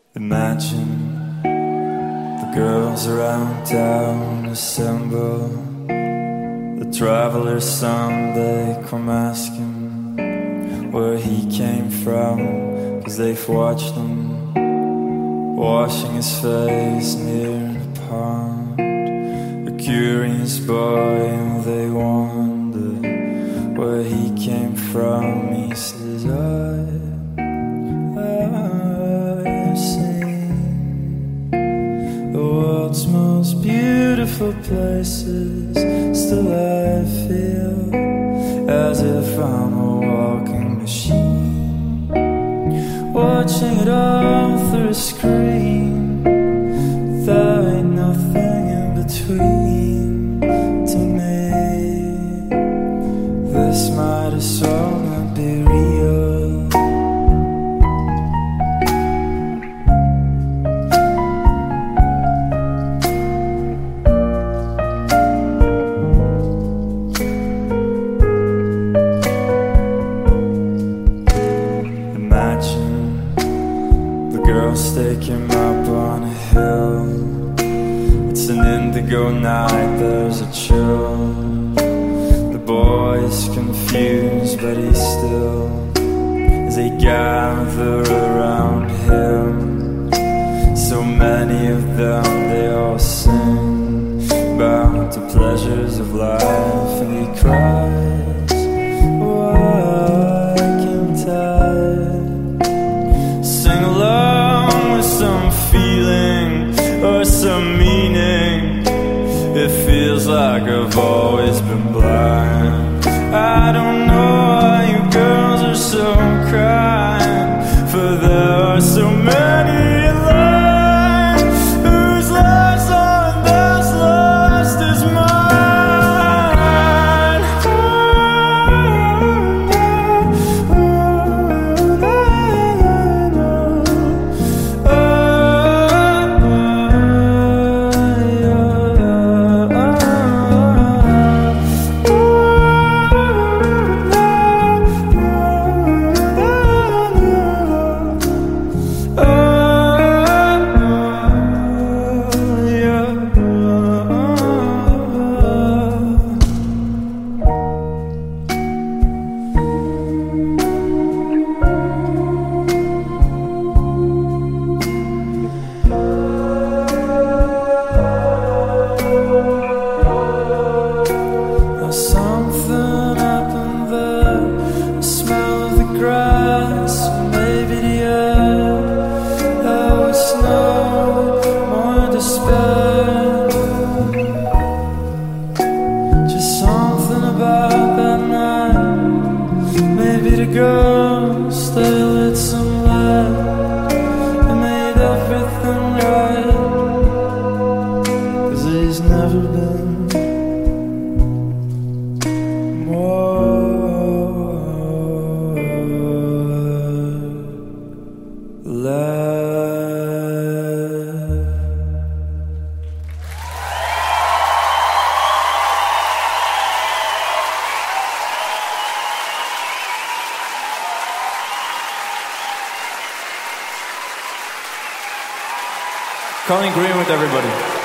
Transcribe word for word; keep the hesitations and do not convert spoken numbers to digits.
Imagine the girls around town assemble. The traveler's son, they come asking where he came from, 'cause they've watched him washing his face near the pond. A curious boy, and they wonder where he came from. He says, I, I've seen the world's most beautiful places. Still I feel as if I'm a walking machine, watching it all through a screen. There ain't nothing in between to me. This might as well not be real. Girls stake him up on a hill. It's an indigo night, there's a chill. The boy's confused, but he still, as they gather around him, so many of them, they all sing about the pleasures of life. And he cries, why can't I sing along with some feeling or some meaning? It feels like I've always been blind. I don't know why you girls are so kind, for there are so many in line whose lives are as lost as mine. Something happened there, the smell of the grass, maybe the air. There was no more despair, just something about that night. Maybe the girls, they lit some light and made everything right, 'cause he's never been Colin Green with everybody.